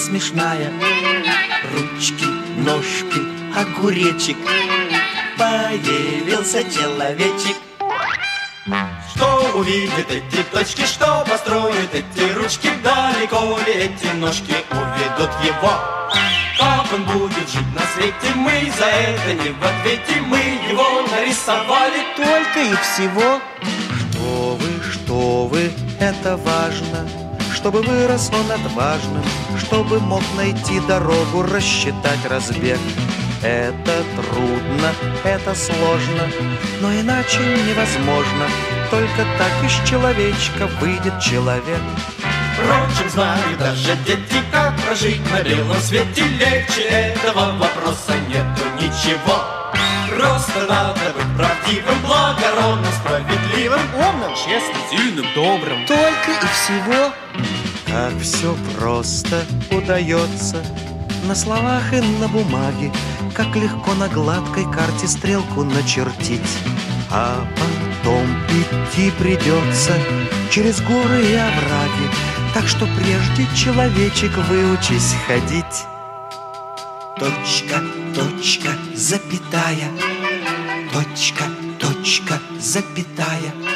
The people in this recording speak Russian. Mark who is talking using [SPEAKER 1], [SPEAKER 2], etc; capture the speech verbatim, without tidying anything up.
[SPEAKER 1] смешная. Ручки, ножки, огуречек, появился человечек.
[SPEAKER 2] Что увидят эти точки, что построят эти ручки, далеко ли эти ножки уведут его? Как он будет жить на свете, мы за это не в ответе. Мы его нарисовали
[SPEAKER 1] только и всего. Что вы, что вы, это важно, чтобы вырос он отважным, чтобы мог найти дорогу, рассчитать разбег. Это трудно, это сложно, но иначе невозможно. Только так из человечка выйдет человек.
[SPEAKER 2] Впрочем, знают даже дети, как прожить на белом свете. Легче этого вопроса нету ничего. Просто надо быть правдивым, благородным, справедливым, умным, честным, сильным, добрым.
[SPEAKER 1] Только и всего. Как все просто удается на словах и на бумаге, как легко на гладкой карте стрелку начертить. А потом идти придется через горы и овраги, так что прежде, человечек, выучись ходить. Точка, точка, запятая, точка, точка, запятая.